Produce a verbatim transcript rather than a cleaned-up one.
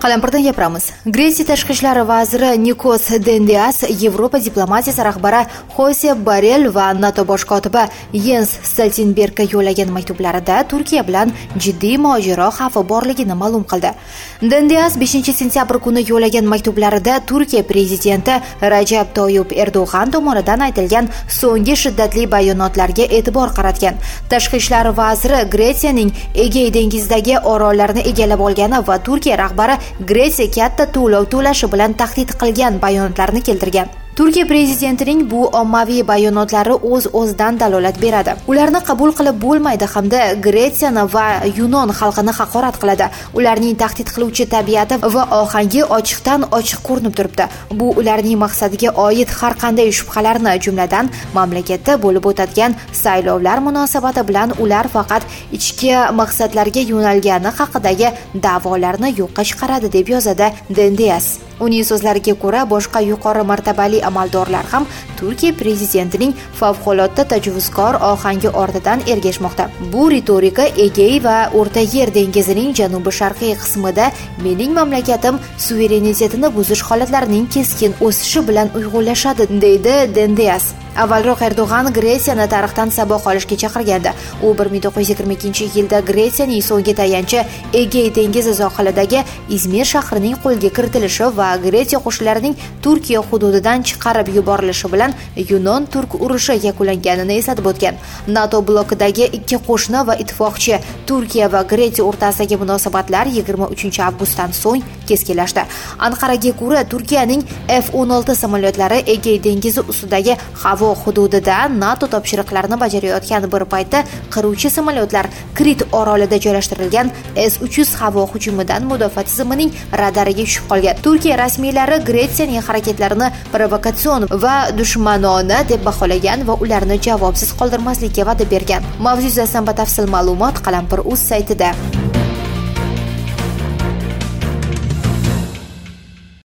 Qalampirdan gapiramiz. Gretsiya tashqi ishlar vaziri Nikos Dendias, Yevropa diplomatiyasi rahbari Josep Borrell va NATO bosh kotibi Jens Stoltenbergga yo'llagan maktublarida Turkiya bilan jiddiy mojaro xavfi borligini ma'lum qildi. Dendias beshinchi sentyabr kuni yo'llagan maktublarida Turkiya prezidenti Rajab Toyyib Erdo'g'an tomonidan aytilgan so'nggi shiddatli bayonotlarga e'tibor qaratgan. Tashqi ishlar vaziri Gretsiyaning Egey dengizidagi orollarni egallab olgani va Turkiya rahbari Gretsiya katta to'lov to'lashi bilan tahdid qilgan bayonotlarni keltirgan. Turkiya prezidentining bu ommaviy bayonotlari o'z-o'zidan dalolat beradi. Ularni qabul qilib bo'lmaydi hamda Gretsiyani va Yunon xalqini haqorat qiladi. Ularning tahdid qiluvchi tabiati va ohangi ochiqdan ochiq ko'rinib turibdi. Bu ularning maqsadiga oid har qanday shubhalarni, jumladan mamlakatda bo'lib o'tadigan saylovlar munosabati bilan ular faqat ichki maqsadlarga yo'nalgani haqidagi da'volarni yo'qqa chiqaradi, deb yozadi Dendias. Uning so'zlariga ko'ra, boshqa yuqori martabali amaldorlar ham Turkiya prezidentining favqulodda tajovuzkor ohangi ortidan ergashmoqda. Bu ritorika Egey va O'rta Yer dengizining janubi-sharqiy qismida mening mamlakatim suverenitetini buzish holatlarining keskin o'sishi bilan uyg'unlashadi, deydi Dendias. Avvalroq Erdo'g'an Gretsiyani tarixdan saboq olishga chaqirgandi. U bir ming to'qqiz yuz yigirma ikkinchi yilda Gretsiyaning so'nggi tayanchi Egey dengizi sohilidagi Izmir shahrining qo'lga kiritilishi va Gretsiya qo'shinlarining Turkiya hududidan chiqarib yuborilishi bilan Yunon-Turk urushi yakunlanganini eslatib o'tgan. NATO blokidagi ikki qo'shni va ittifoqchi Turkiya va Gretsiya o'rtasidagi munosabatlar yigirma uchinchi avgustdan so'ng keskinlashdi. Anqaraga ko'ra, Turkiyaning F o'n olti samolyotlari Egey dengizi ustidagi havo hududida NATO topshiriqlarini bajarayotgan bir paytda qiruvchi samolyotlar Krit orolida joylashtirilgan S uch yuz havo hujumidan mudofaa tizimining radariga tushib qolgan. Turkiya rasmiylari Gretsiyaning harakatlarini provokatsion va dushmanona deb baholagan va ularni javobsiz qoldirmaslikka va'da bergan. Mavzu yuzasidan batafsil ma'lumot Qalampir.uz saytida.